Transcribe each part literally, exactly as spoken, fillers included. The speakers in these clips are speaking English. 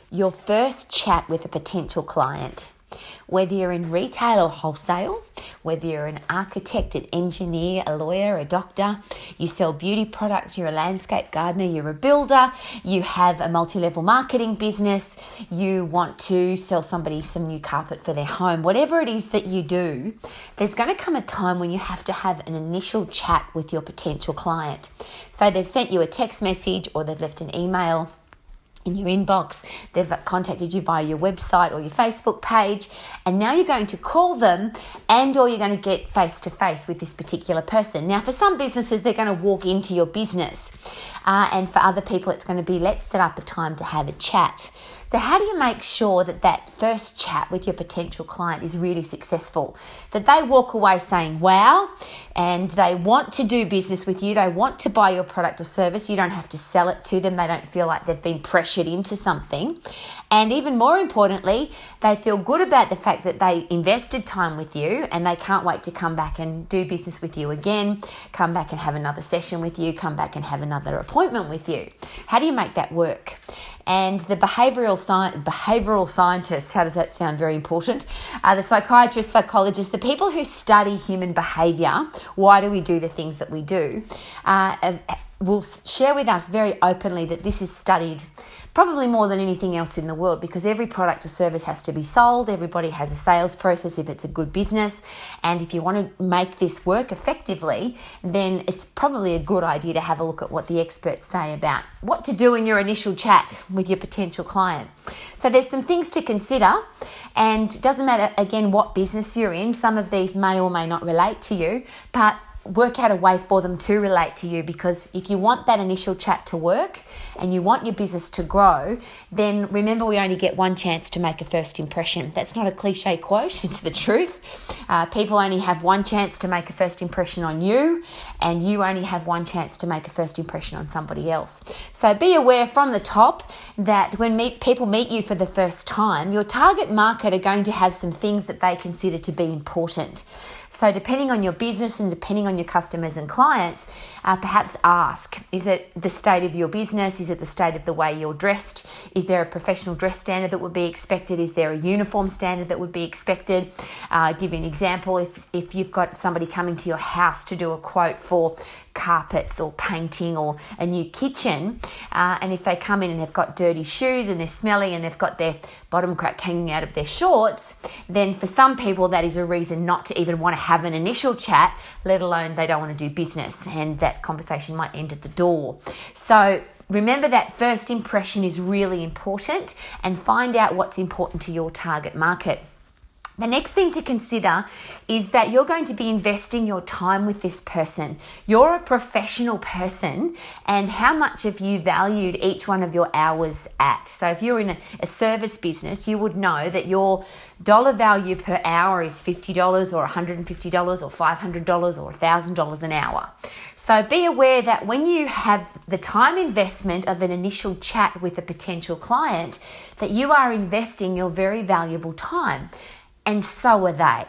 your first chat with a potential client. Whether you're in retail or wholesale, whether you're an architect, an engineer, a lawyer, a doctor, you sell beauty products, you're a landscape gardener, you're a builder, you have a multi-level marketing business, you want to sell somebody some new carpet for their home, whatever it is that you do, there's going to come a time when you have to have an initial chat with your potential client. So they've sent you a text message or they've left an email in your inbox, they've contacted you via your website or your Facebook page, and now you're going to call them and or you're going to get face-to-face with this particular person. Now, for some businesses, they're going to walk into your business, uh, and for other people, it's going to be, let's set up a time to have a chat. So how do you make sure that that first chat with your potential client is really successful? That they walk away saying, wow, and they want to do business with you. They want to buy your product or service. You don't have to sell it to them. They don't feel like they've been pressured into something. And even more importantly, they feel good about the fact that they invested time with you and they can't wait to come back and do business with you again, come back and have another session with you, come back and have another appointment with you. How do you make that work? And the behavioural sci- behavioural scientists, how does that sound? Very important. Uh, the psychiatrists, psychologists, the people who study human behaviour, why do we do the things that we do, uh, will share with us very openly that this is studied probably more than anything else in the world, because every product or service has to be sold. Everybody has a sales process if it's a good business. And if you want to make this work effectively, then it's probably a good idea to have a look at what the experts say about what to do in your initial chat with your potential client. So there's some things to consider, and it doesn't matter, again, what business you're in. Some of these may or may not relate to you, but work out a way for them to relate to you, because if you want that initial chat to work and you want your business to grow, then remember, we only get one chance to make a first impression. That's not a cliche quote, it's the truth. Uh, people only have one chance to make a first impression on you, and you only have one chance to make a first impression on somebody else. So be aware from the top that when meet, people meet you for the first time, your target market are going to have some things that they consider to be important. So depending on your business and depending on your customers and clients, uh, perhaps ask, is it the state of your business? Is it the state of the way you're dressed? Is there a professional dress standard that would be expected? Is there a uniform standard that would be expected? Uh, give you an example. If, if you've got somebody coming to your house to do a quote for carpets or painting or a new kitchen, uh, and if they come in and they've got dirty shoes and they're smelly and they've got their bottom crack hanging out of their shorts, then for some people that is a reason not to even want to have an initial chat, let alone they don't want to do business, and that conversation might end at the door. So remember that first impression is really important, and find out what's important to your target market. The next thing to consider is that you're going to be investing your time with this person. You're a professional person, and how much have you valued each one of your hours at? So if you're in a, a service business, you would know that your dollar value per hour is fifty dollars or one hundred fifty dollars or five hundred dollars or one thousand dollars an hour. So be aware that when you have the time investment of an initial chat with a potential client, that you are investing your very valuable time. And so are they.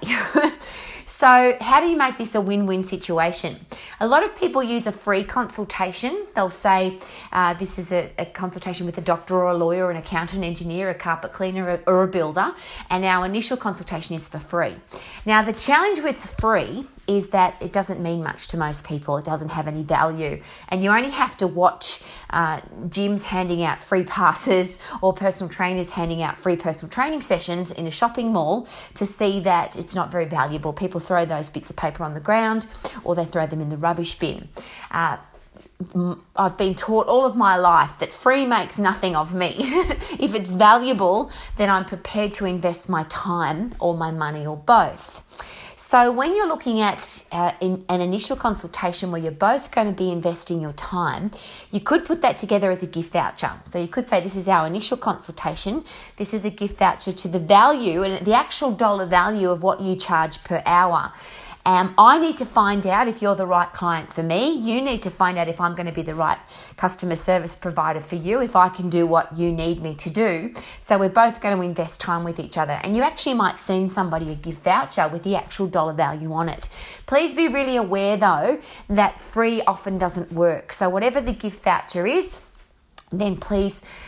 So how do you make this a win-win situation? A lot of people use a free consultation. They'll say uh, this is a, a consultation with a doctor or a lawyer, or an accountant, engineer, a carpet cleaner, or a builder, and our initial consultation is for free. Now, the challenge with free is that it doesn't mean much to most people. It doesn't have any value. And you only have to watch uh, gyms handing out free passes or personal trainers handing out free personal training sessions in a shopping mall to see that it's not very valuable. People throw those bits of paper on the ground, or they throw them in the rubbish bin. Uh, I've been taught all of my life that free makes nothing of me. If it's valuable, then I'm prepared to invest my time or my money or both. So when you're looking at uh, in an initial consultation where you're both going to be investing your time, you could put that together as a gift voucher. So you could say, this is our initial consultation. This is a gift voucher to the value and the actual dollar value of what you charge per hour. Um, I need to find out if you're the right client for me. You need to find out if I'm going to be the right customer service provider for you, if I can do what you need me to do. So we're both going to invest time with each other. And you actually might send somebody a gift voucher with the actual dollar value on it. Please be really aware, though, that free often doesn't work. So whatever the gift voucher is, then please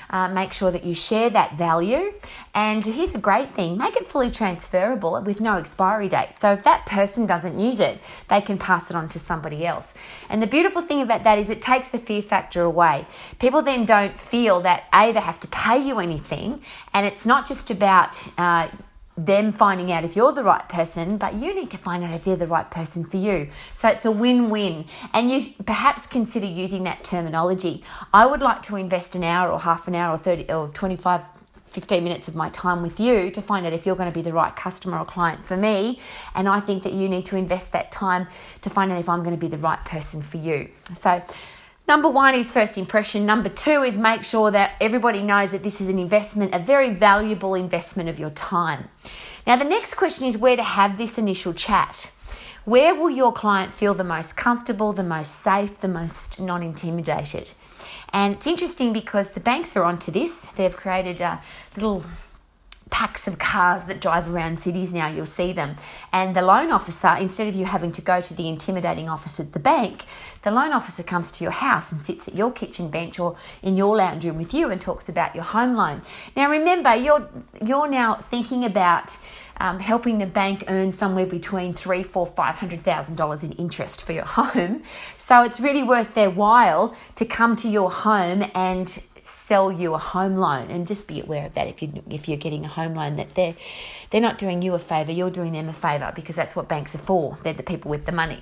Uh, make sure that you share that value. And here's a great thing, make it fully transferable with no expiry date. So if that person doesn't use it, they can pass it on to somebody else. And the beautiful thing about that is it takes the fear factor away. People then don't feel that A, they have to pay you anything, and it's not just about uh, them finding out if you're the right person, but you need to find out if they're the right person for you. So it's a win-win. And you perhaps consider using that terminology. I would like to invest an hour or half an hour or thirty or twenty-five, fifteen minutes of my time with you to find out if you're going to be the right customer or client for me. And I think that you need to invest that time to find out if I'm going to be the right person for you. So number one is first impression. Number two is make sure that everybody knows that this is an investment, a very valuable investment of your time. Now, the next question is where to have this initial chat. Where will your client feel the most comfortable, the most safe, the most non-intimidated? And it's interesting because the banks are onto this. They've created uh, little packs of cars that drive around cities now. You'll see them. And the loan officer, instead of you having to go to the intimidating office at the bank, the loan officer comes to your house and sits at your kitchen bench or in your lounge room with you and talks about your home loan. Now, remember, you're you're now thinking about Um, helping the bank earn somewhere between three, four, five hundred thousand dollars in interest for your home. So it's really worth their while to come to your home and sell you a home loan. And just be aware of that if you if you're getting a home loan, that they're they're not doing you a favour, you're doing them a favour, because that's what banks are for. They're the people with the money.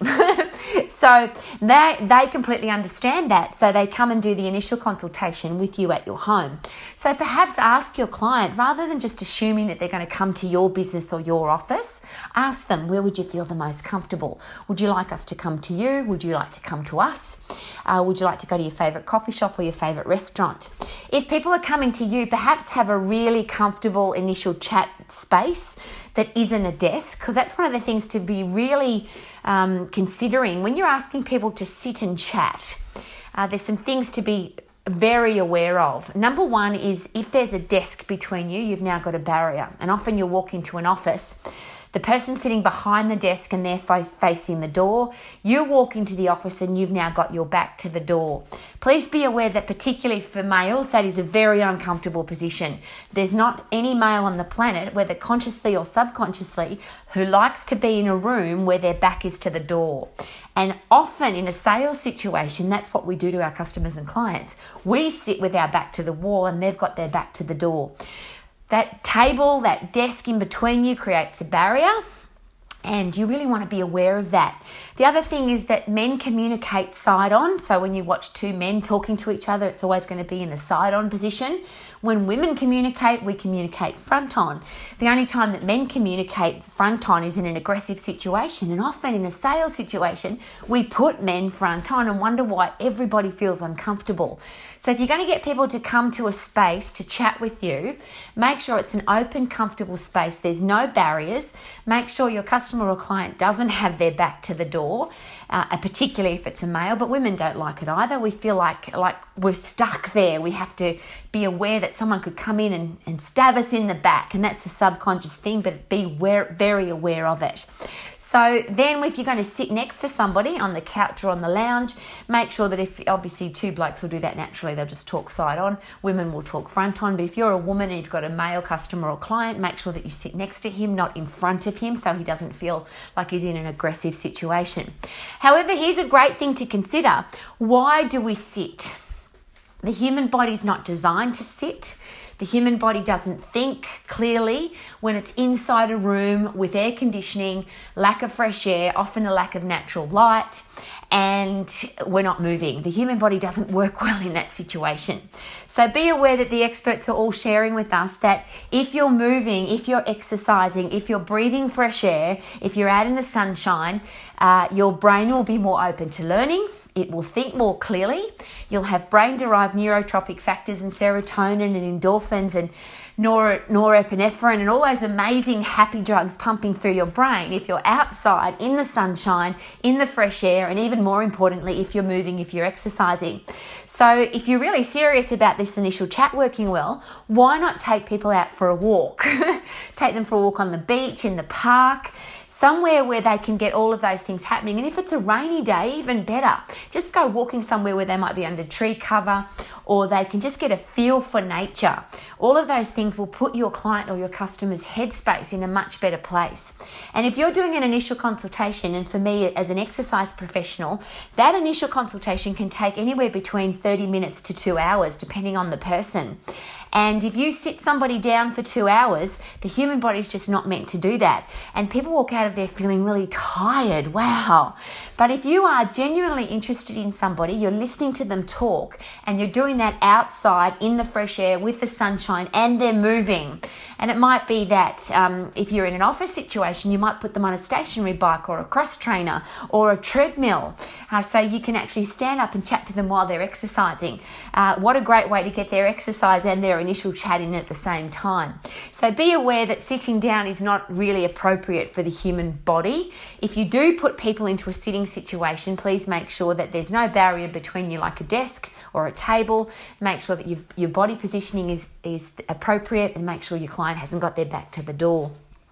So they they completely understand that. So they come and do the initial consultation with you at your home. So perhaps ask your client, rather than just assuming that they're going to come to your business or your office, ask them, where would you feel the most comfortable? Would you like us to come to you? Would you like to come to us? Uh, would you like to go to your favourite coffee shop or your favourite restaurant? If people are coming to you, perhaps have a really comfortable initial chat space that isn't a desk, because that's one of the things to be really um, considering when you're asking people to sit and chat. Uh, there's some things to be very aware of. Number one is if there's a desk between you, you've now got a barrier. And often you'll walk into an office, the person sitting behind the desk and they're face- facing the door. You walk into the office and you've now got your back to the door. Please be aware that particularly for males, that is a very uncomfortable position. There's not any male on the planet, whether consciously or subconsciously, who likes to be in a room where their back is to the door. And often in a sales situation, that's what we do to our customers and clients. We sit with our back to the wall and they've got their back to the door. That table, that desk in between you creates a barrier, and you really want to be aware of that. The other thing is that men communicate side on. So when you watch two men talking to each other, it's always going to be in the side on position. When women communicate, we communicate front on. The only time that men communicate front on is in an aggressive situation. And often in a sales situation, we put men front on and wonder why everybody feels uncomfortable. So if you're going to get people to come to a space to chat with you, make sure it's an open, comfortable space. There's no barriers. Make sure your customer or client doesn't have their back to the door, uh, particularly if it's a male, but women don't like it either. We feel like, like we're stuck there. We have to be aware that someone could come in and, and stab us in the back, and that's a subconscious thing, but be aware, very aware of it. So then if you're going to sit next to somebody on the couch or on the lounge, make sure that if, obviously two blokes will do that naturally, they'll just talk side on, women will talk front on, but if you're a woman and you've got a male customer or client, make sure that you sit next to him, not in front of him, so he doesn't feel like he's in an aggressive situation. However, here's a great thing to consider. Why do we sit? The human body's not designed to sit. The human body doesn't think clearly when it's inside a room with air conditioning, lack of fresh air, often a lack of natural light, and we're not moving. The human body doesn't work well in that situation. So be aware that the experts are all sharing with us that if you're moving, if you're exercising, if you're breathing fresh air, if you're out in the sunshine, uh, your brain will be more open to learning. It will think more clearly. You'll have brain-derived neurotropic factors and serotonin and endorphins and nor- norepinephrine and all those amazing happy drugs pumping through your brain if you're outside in the sunshine, in the fresh air, and even more importantly, if you're moving, if you're exercising. So if you're really serious about this initial chat working well, why not take people out for a walk? Take them for a walk on the beach, in the park, somewhere where they can get all of those things happening. And if it's a rainy day, even better. Just go walking somewhere where they might be under tree cover, or they can just get a feel for nature. All of those things will put your client or your customer's headspace in a much better place. And if you're doing an initial consultation, and for me as an exercise professional, that initial consultation can take anywhere between thirty minutes to two hours, depending on the person. And if you sit somebody down for two hours, the human body is just not meant to do that. And people walk out of there feeling really tired. Wow. But if you are genuinely interested in somebody, you're listening to them talk, and you're doing that outside in the fresh air with the sunshine, and they're moving. And it might be that um, if you're in an office situation, you might put them on a stationary bike or a cross trainer or a treadmill. Uh, so you can actually stand up and chat to them while they're exercising. Uh, what a great way to get their exercise and their initial chat in at the same time. So be aware that sitting down is not really appropriate for the human body. If you do put people into a sitting situation, please make sure that there's no barrier between you, like a desk or a table. Make sure that you've, your body positioning is, is appropriate, and make sure your client hasn't got their back to the door.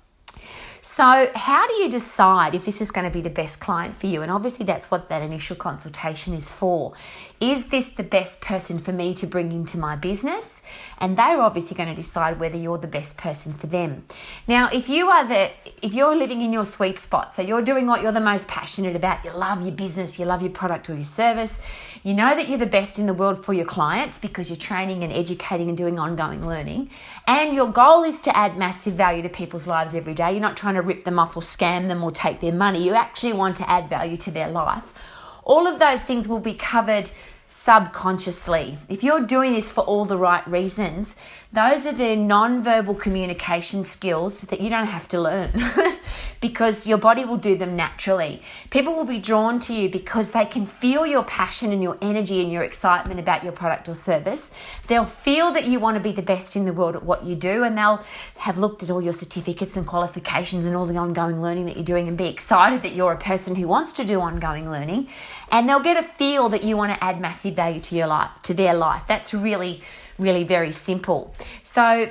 So how do you decide if this is going to be the best client for you? And obviously that's what that initial consultation is for. Is this the best person for me to bring into my business? And they're obviously going to decide whether you're the best person for them. Now, if you are the, if you're living in your sweet spot, so you're doing what you're the most passionate about, you love your business, you love your product or your service, you know that you're the best in the world for your clients because you're training and educating and doing ongoing learning, and your goal is to add massive value to people's lives every day. You're not trying to rip them off or scam them or take their money. You actually want to add value to their life. All of those things will be covered subconsciously. If you're doing this for all the right reasons, those are the non-verbal communication skills that you don't have to learn because your body will do them naturally. People will be drawn to you because they can feel your passion and your energy and your excitement about your product or service. They'll feel that you want to be the best in the world at what you do, and they'll have looked at all your certificates and qualifications and all the ongoing learning that you're doing and be excited that you're a person who wants to do ongoing learning, and they'll get a feel that you want to add massive value to your life, to their life. That's really really very simple. So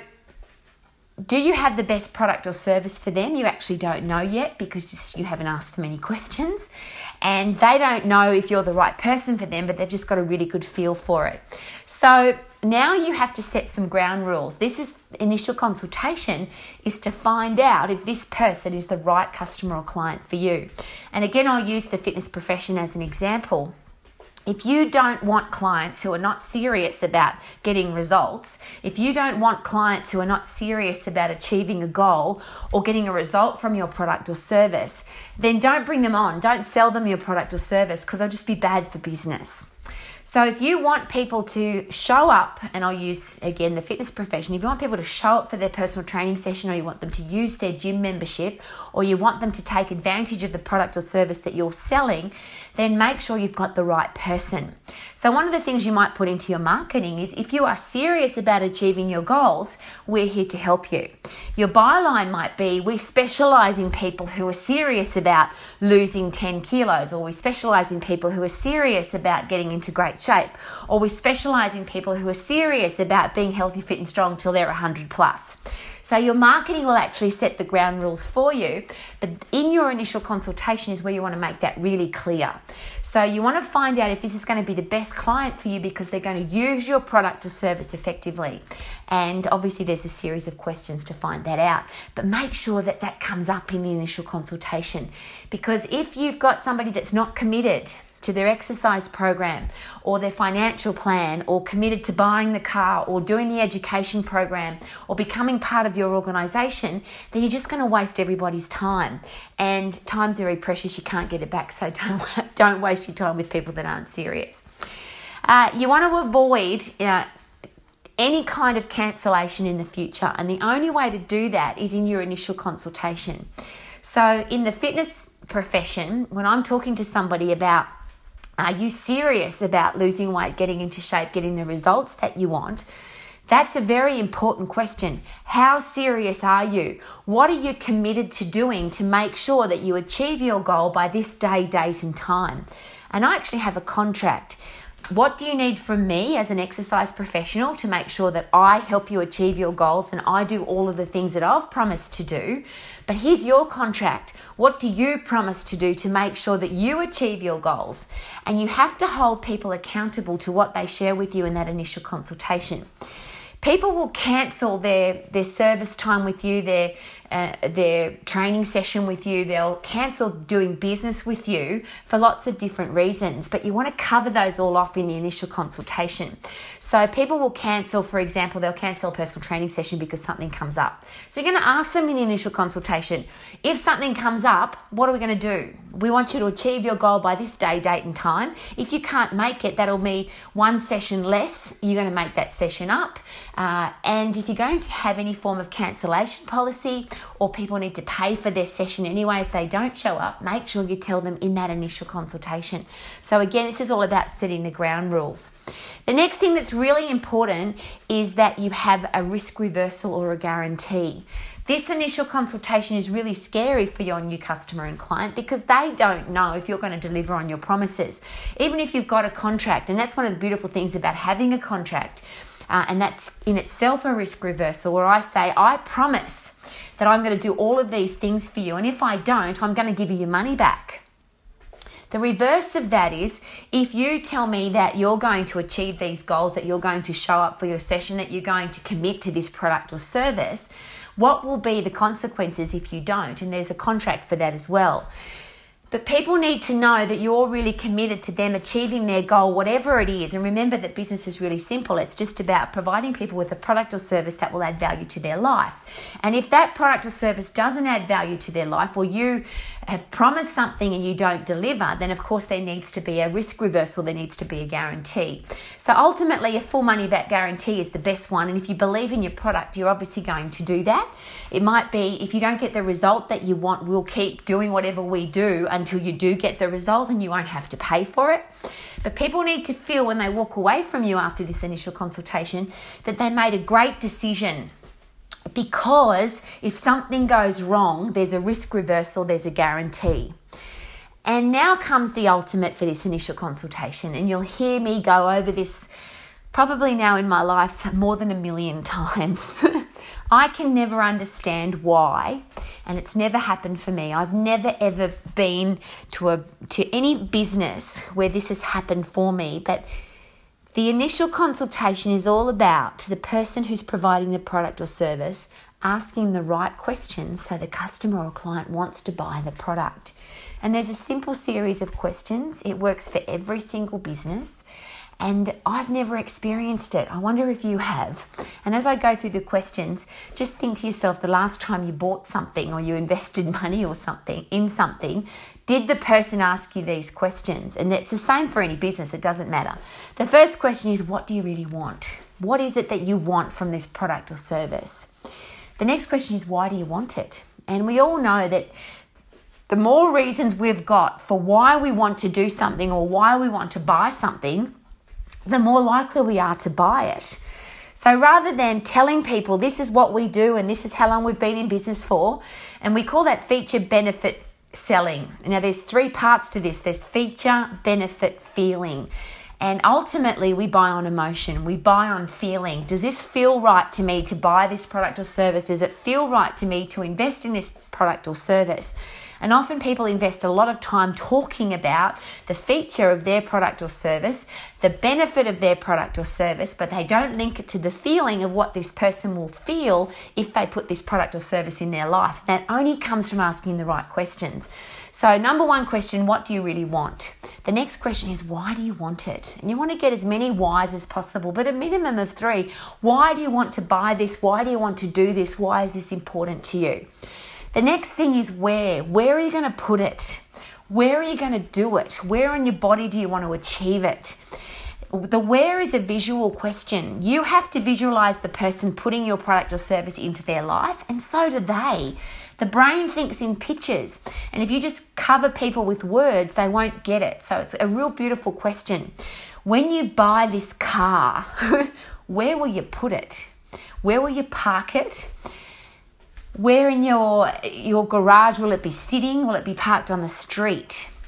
do you have the best product or service for them? You actually don't know yet because you haven't asked them any questions, and they don't know if you're the right person for them, but they've just got a really good feel for it. So now you have to set some ground rules. This is initial consultation, is to find out if this person is the right customer or client for you. And again, I'll use the fitness profession as an example. If you don't want clients who are not serious about getting results, if you don't want clients who are not serious about achieving a goal or getting a result from your product or service, then don't bring them on. Don't sell them your product or service because they'll just be bad for business. So if you want people to show up, and I'll use, again, the fitness profession, if you want people to show up for their personal training session, or you want them to use their gym membership, or you want them to take advantage of the product or service that you're selling, then make sure you've got the right person. So one of the things you might put into your marketing is, if you are serious about achieving your goals, we're here to help you. Your byline might be, we specialize in people who are serious about losing ten kilos, or we specialize in people who are serious about getting into great shape, or we specialize in people who are serious about being healthy, fit and strong till they're one hundred plus. So your marketing will actually set the ground rules for you, but in your initial consultation is where you want to make that really clear. So you want to find out if this is going to be the best client for you because they're going to use your product or service effectively. And obviously there's a series of questions to find that out, but make sure that that comes up in the initial consultation, because if you've got somebody that's not committed to their exercise program or their financial plan, or committed to buying the car or doing the education program or becoming part of your organisation, then you're just going to waste everybody's time. And time's very precious. You can't get it back. So don't, don't waste your time with people that aren't serious. Uh, you want to avoid uh, any kind of cancellation in the future. And the only way to do that is in your initial consultation. So in the fitness profession, when I'm talking to somebody about, are you serious about losing weight, getting into shape, getting the results that you want? That's a very important question. How serious are you? What are you committed to doing to make sure that you achieve your goal by this day, date and time? And I actually have a contract what do you need from me as an exercise professional to make sure that I help you achieve your goals and I do all of the things that I've promised to do? But here's your contract. What do you promise to do to make sure that you achieve your goals? And you have to hold people accountable to what they share with you in that initial consultation. People will cancel their, their service time with you, their uh, their training session with you. They'll cancel doing business with you for lots of different reasons, but you want to cover those all off in the initial consultation. So people will cancel, for example, they'll cancel a personal training session because something comes up. So you're going to ask them in the initial consultation, if something comes up, what are we going to do? We want you to achieve your goal by this day, date and time. If you can't make it, that'll be one session less. You're going to make that session up. Uh, and if you're going to have any form of cancellation policy, or people need to pay for their session anyway if they don't show up, make sure you tell them in that initial consultation. So again, this is all about setting the ground rules. The next thing that's really important is that you have a risk reversal or a guarantee. This initial consultation is really scary for your new customer and client because they don't know if you're going to deliver on your promises. Even if you've got a contract, and that's one of the beautiful things about having a contract, uh, and that's in itself a risk reversal where I say, I promise that I'm going to do all of these things for you, and if I don't, I'm going to give you your money back. The reverse of that is if you tell me that you're going to achieve these goals, that you're going to show up for your session, that you're going to commit to this product or service, what will be the consequences if you don't? And there's a contract for that as well. But people need to know that you're really committed to them achieving their goal, whatever it is. And remember that business is really simple. It's just about providing people with a product or service that will add value to their life. And if that product or service doesn't add value to their life, or you have promised something and you don't deliver, then of course there needs to be a risk reversal, there needs to be a guarantee. So ultimately a full money back guarantee is the best one, and if you believe in your product, you're obviously going to do that. It might be if you don't get the result that you want, we'll keep doing whatever we do until you do get the result and you won't have to pay for it. But people need to feel when they walk away from you after this initial consultation that they made a great decision. Because if something goes wrong, there's a risk reversal, there's a guarantee. And now comes the ultimate for this initial consultation. And you'll hear me go over this probably now in my life more than a million times. I can never understand why, and it's never happened for me. I've never ever been to a to any business where this has happened for me, but the initial consultation is all about the person who's providing the product or service asking the right questions so the customer or client wants to buy the product. And there's a simple series of questions. It works for every single business. And I've never experienced it. I wonder if you have. And as I go through the questions, just think to yourself, the last time you bought something or you invested money or something in something, did the person ask you these questions? And it's the same for any business, it doesn't matter. The first question is, what do you really want? What is it that you want from this product or service? The next question is, why do you want it? And we all know that the more reasons we've got for why we want to do something or why we want to buy something, the more likely we are to buy it. So rather than telling people this is what we do and this is how long we've been in business for, and we call that feature benefit selling. Now there's three parts to this. There's feature, benefit, feeling. And ultimately we buy on emotion. We buy on feeling. Does this feel right to me to buy this product or service? Does it feel right to me to invest in this product or service? And often people invest a lot of time talking about the feature of their product or service, the benefit of their product or service, but they don't link it to the feeling of what this person will feel if they put this product or service in their life. That only comes from asking the right questions. So number one question, what do you really want? The next question is, why do you want it? And you want to get as many whys as possible, but a minimum of three. Why do you want to buy this? Why do you want to do this? Why is this important to you? The next thing is where. Where are you going to put it? Where are you going to do it? Where in your body do you want to achieve it? The where is a visual question. You have to visualize the person putting your product or service into their life, and so do they. The brain thinks in pictures, and if you just cover people with words, they won't get it. So it's a real beautiful question. When you buy this car, where will you put it? Where will you park it? Where in your your garage will it be sitting? Will it be parked on the street?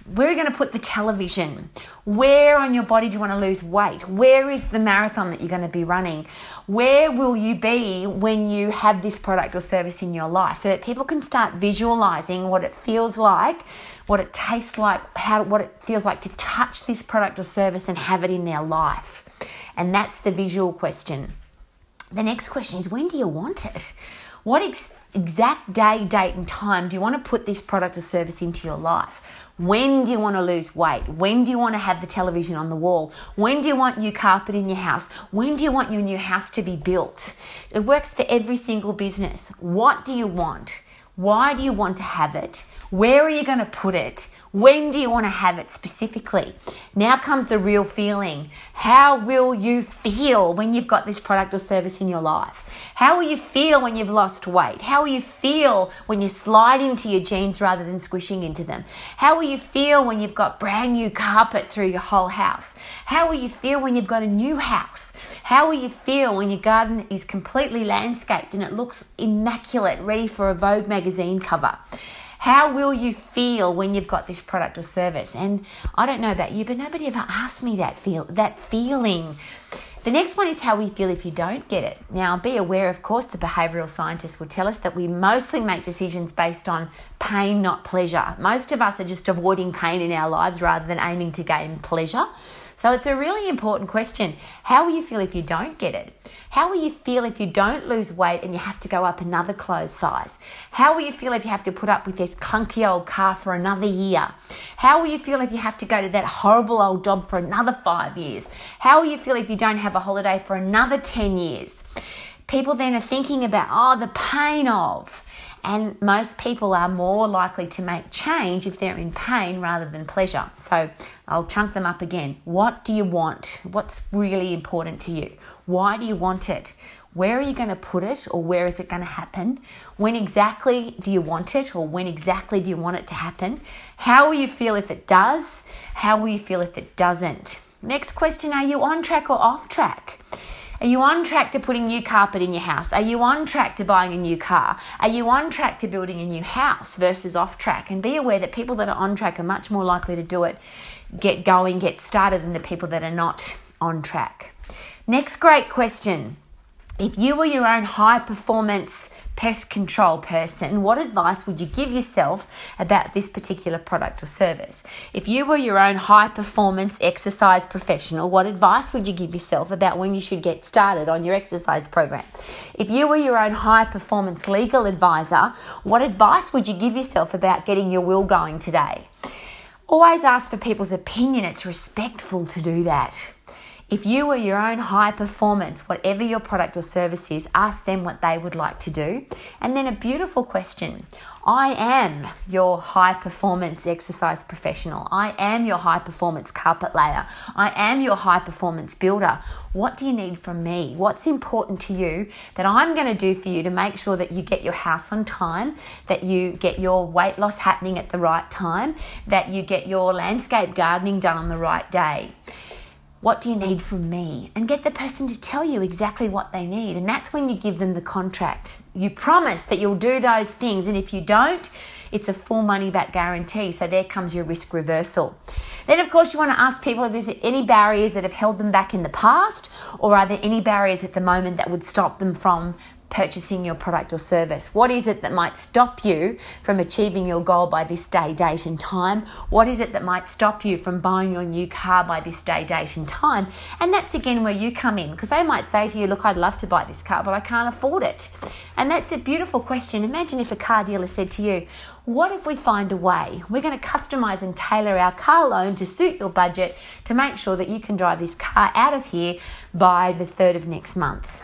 Where are you going to put the television? Where on your body do you want to lose weight? Where is the marathon that you're going to be running? Where will you be when you have this product or service in your life, so that people can start visualizing what it feels like, what it tastes like, how what it feels like to touch this product or service and have it in their life. And that's the visual question. The next question is, when do you want it? What ex- exact day, date and time do you want to put this product or service into your life? When do you want to lose weight? When do you want to have the television on the wall? When do you want new carpet in your house? When do you want your new house to be built? It works for every single business. What do you want? Why do you want to have it? Where are you going to put it? When do you want to have it specifically? Now comes the real feeling. How will you feel when you've got this product or service in your life? How will you feel when you've lost weight? How will you feel when you slide into your jeans rather than squishing into them? How will you feel when you've got brand new carpet through your whole house? How will you feel when you've got a new house? How will you feel when your garden is completely landscaped and it looks immaculate, ready for a Vogue magazine cover? How will you feel when you've got this product or service? And I don't know about you, but nobody ever asked me that feel that feeling. The next one is how we feel if you don't get it. Now, be aware, of course, the behavioural scientists will tell us that we mostly make decisions based on pain, not pleasure. Most of us are just avoiding pain in our lives rather than aiming to gain pleasure. So it's a really important question. How will you feel if you don't get it? How will you feel if you don't lose weight and you have to go up another clothes size? How will you feel if you have to put up with this clunky old car for another year? How will you feel if you have to go to that horrible old job for another five years? How will you feel if you don't have a holiday for another ten years? People then are thinking about, oh, the pain of. And most people are more likely to make change if they're in pain rather than pleasure. So I'll chunk them up again. What do you want? What's really important to you? Why do you want it? Where are you going to put it, or where is it going to happen? When exactly do you want it, or when exactly do you want it to happen? How will you feel if it does? How will you feel if it doesn't? Next question, are you on track or off track? Are you on track to putting new carpet in your house? Are you on track to buying a new car? Are you on track to building a new house versus off track? And be aware that people that are on track are much more likely to do it, get going, get started than the people that are not on track. Next great question. If you were your own high performance pest control person, what advice would you give yourself about this particular product or service? If you were your own high performance exercise professional, what advice would you give yourself about when you should get started on your exercise program? If you were your own high performance legal advisor, what advice would you give yourself about getting your will going today? Always ask for people's opinion. It's respectful to do that. If you were your own high performance, whatever your product or service is, ask them what they would like to do. And then a beautiful question. I am your high performance exercise professional. I am your high performance carpet layer. I am your high performance builder. What do you need from me? What's important to you that I'm going to do for you to make sure that you get your house on time, that you get your weight loss happening at the right time, that you get your landscape gardening done on the right day? What do you need from me? And get the person to tell you exactly what they need. And that's when you give them the contract. You promise that you'll do those things. And if you don't, it's a full money back guarantee. So there comes your risk reversal. Then, of course, you want to ask people if there's any barriers that have held them back in the past, or are there any barriers at the moment that would stop them from purchasing your product or service? What is it that might stop you from achieving your goal by this day, date and time? What is it that might stop you from buying your new car by this day, date and time? And that's again where you come in, because they might say to you, look, I'd love to buy this car, but I can't afford it. And that's a beautiful question. Imagine if a car dealer said to you, what if we find a way? We're going to customize and tailor our car loan to suit your budget to make sure that you can drive this car out of here by the third of next month.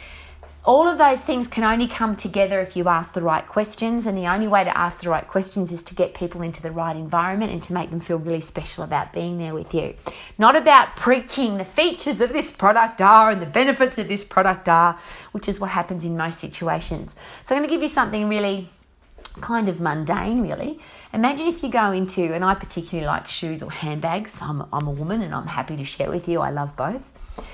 All of those things can only come together if you ask the right questions, and the only way to ask the right questions is to get people into the right environment and to make them feel really special about being there with you. Not about preaching the features of this product are and the benefits of this product are, which is what happens in most situations. So I'm going to give you something really kind of mundane, really. Imagine if you go into, and I particularly like shoes or handbags. I'm, I'm a woman and I'm happy to share with you. I love both.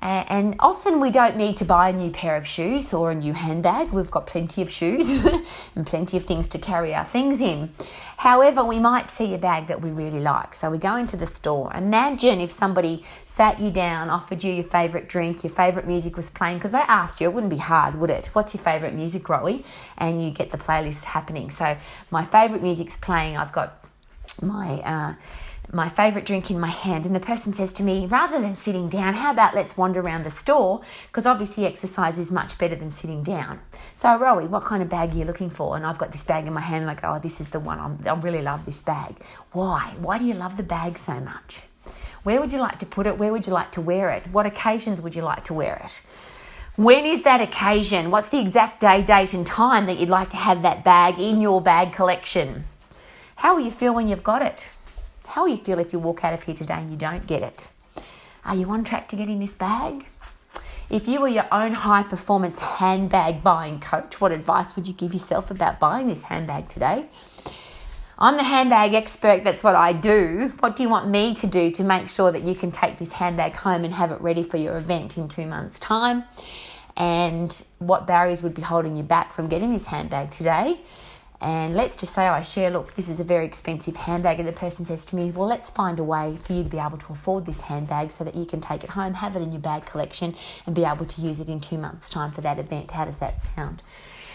Uh, and often we don't need to buy a new pair of shoes or a new handbag. We've got plenty of shoes and plenty of things to carry our things in. However, we might see a bag that we really like. So we go into the store. Imagine if somebody sat you down, offered you your favourite drink, your favourite music was playing, because they asked you, it wouldn't be hard, would it? What's your favourite music, Rowie? And you get the playlist happening. So my favourite music's playing. I've got my... Uh, my favourite drink in my hand, and the person says to me, rather than sitting down, how about let's wander around the store, because obviously exercise is much better than sitting down. So, Rowie, what kind of bag are you looking for? And I've got this bag in my hand, and I go, oh, this is the one. I'm, I really love this bag. Why? Why do you love the bag so much? Where would you like to put it? Where would you like to wear it? What occasions would you like to wear it? When is that occasion? What's the exact day, date and time that you'd like to have that bag in your bag collection? How will you feel when you've got it? How will you feel if you walk out of here today and you don't get it? Are you on track to getting this bag? If you were your own high-performance handbag buying coach, what advice would you give yourself about buying this handbag today? I'm the handbag expert. That's what I do. What do you want me to do to make sure that you can take this handbag home and have it ready for your event in two months' time? And what barriers would be holding you back from getting this handbag today? And let's just say I share, look, this is a very expensive handbag, and the person says to me, well, let's find a way for you to be able to afford this handbag so that you can take it home, have it in your bag collection, and be able to use it in two months' time for that event. How does that sound?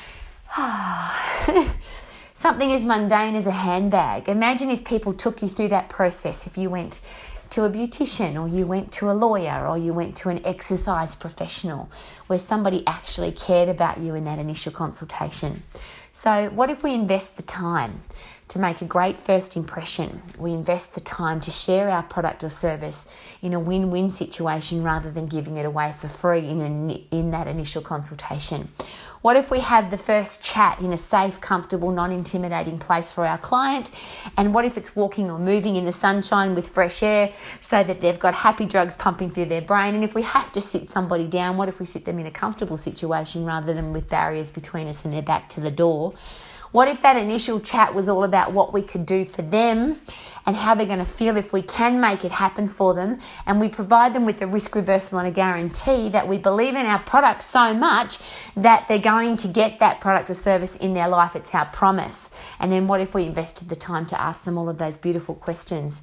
Something as mundane as a handbag. Imagine if people took you through that process. If you went to a beautician, or you went to a lawyer, or you went to an exercise professional, where somebody actually cared about you in that initial consultation. So what if we invest the time to make a great first impression? We invest the time to share our product or service in a win-win situation rather than giving it away for free in, a, in that initial consultation. What if we have the first chat in a safe, comfortable, non-intimidating place for our client? And what if it's walking or moving in the sunshine with fresh air so that they've got happy drugs pumping through their brain? And if we have to sit somebody down, what if we sit them in a comfortable situation rather than with barriers between us and their back to the door? What if that initial chat was all about what we could do for them and how they're going to feel if we can make it happen for them, and we provide them with a risk reversal and a guarantee that we believe in our product so much that they're going to get that product or service in their life. It's our promise. And then what if we invested the time to ask them all of those beautiful questions?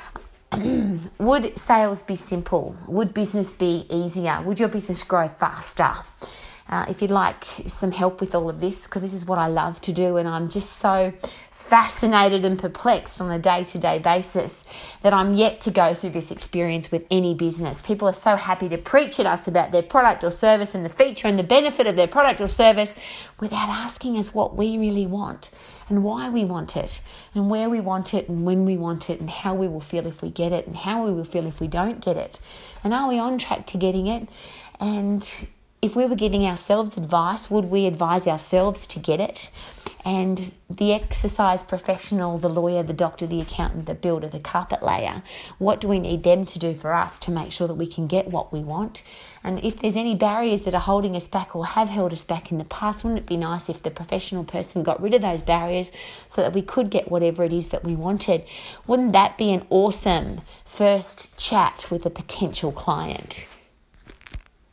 Would sales be simple? Would business be easier? Would your business grow faster? Uh, if you'd like some help with all of this, because this is what I love to do, and I'm just so fascinated and perplexed on a day-to-day basis that I'm yet to go through this experience with any business. People are so happy to preach at us about their product or service and the feature and the benefit of their product or service without asking us what we really want and why we want it and where we want it and when we want it and how we will feel if we get it and how we will feel if we don't get it. And are we on track to getting it? And if we were giving ourselves advice, would we advise ourselves to get it? And the exercise professional, the lawyer, the doctor, the accountant, the builder, the carpet layer, what do we need them to do for us to make sure that we can get what we want? And if there's any barriers that are holding us back or have held us back in the past, wouldn't it be nice if the professional person got rid of those barriers so that we could get whatever it is that we wanted? Wouldn't that be an awesome first chat with a potential client?